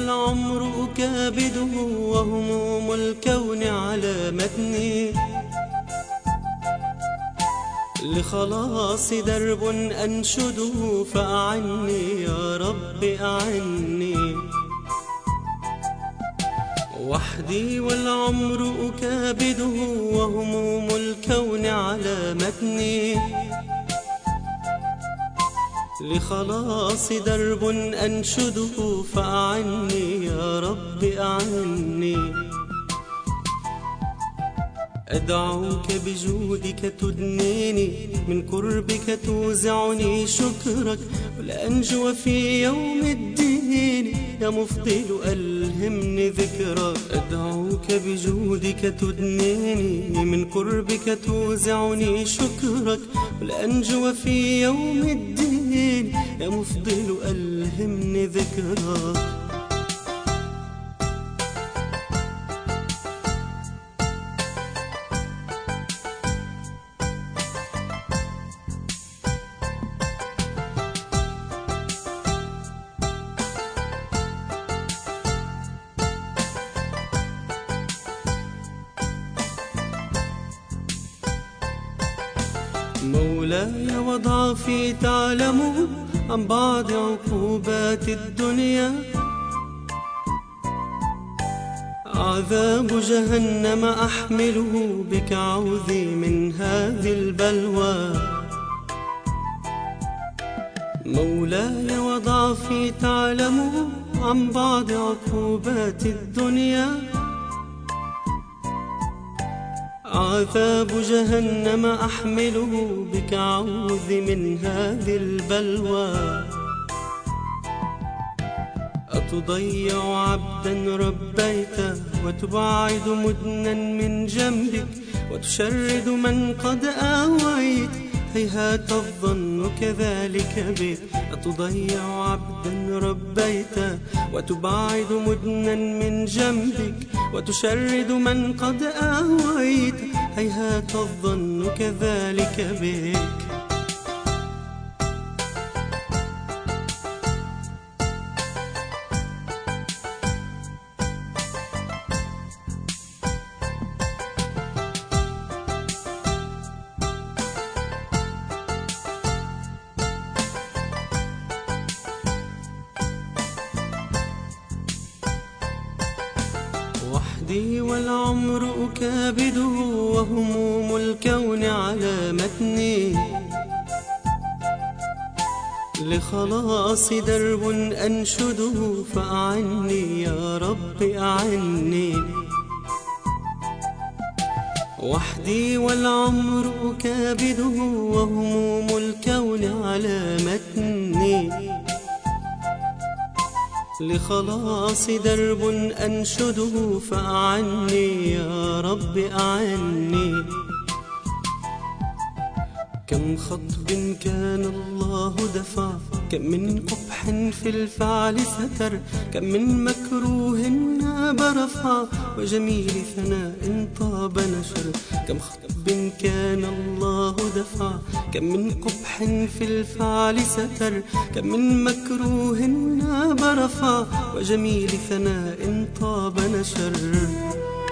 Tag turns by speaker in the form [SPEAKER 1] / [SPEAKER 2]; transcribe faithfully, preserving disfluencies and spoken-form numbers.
[SPEAKER 1] والعمر أكابده وهموم الكون على متني، لخلاص درب أنشده فأعني يا رب أعني. وحدي والعمر أكابده وهموم الكون على متني، لخلاص درب أنشده فأعني يا رب أعني. أدعوك بجودك تدنيني، من قربك توزعني شكرك، ولأنجو في يوم الدين يا مفضل ألهمني ذكرك. أدعوك بجودك تدنيني، من قربك توزعني شكرك، ولأنجو في يوم الدين يا مفضل ألهمني ذكرك. مولاي وضعفي تعلم عن بعض عقوبات الدنيا، عذاب جهنم أحمله بك عوذي من هذه البلوى. مولاي وضعفي تعلم عن بعض عقوبات الدنيا، عذاب جهنم أحمله بك عوذي من هذه البلوى. أتضيع عبدا ربيته وتبعد مدنا من جنبك، وتشرد من قد آويت هيهات الظن كذلك بك. أتضيع عبدا ربيته وتبعد مدنا من جنبك، وتشرد من قد آويت هيهات الظن كذلك بك. وحدي والعمر أكابده وهموم الكون على متني، لخلاص درب أنشده فأعني يا رب أعني. وحدي والعمر أكابده وهموم الكون على متني، لخلاص درب أنشده فأعني يا رب أعني. كم خطب كان الله دفع، كم من قبح في الفعل ستر، كم من مكروه ناب رفع، وجميل ثناء طاب نشر. كم خطب كان الله دفع، كم من قبح في الفعل ستر، كم من مكروه ناب رفع، وجميل ثناء طاب نشر.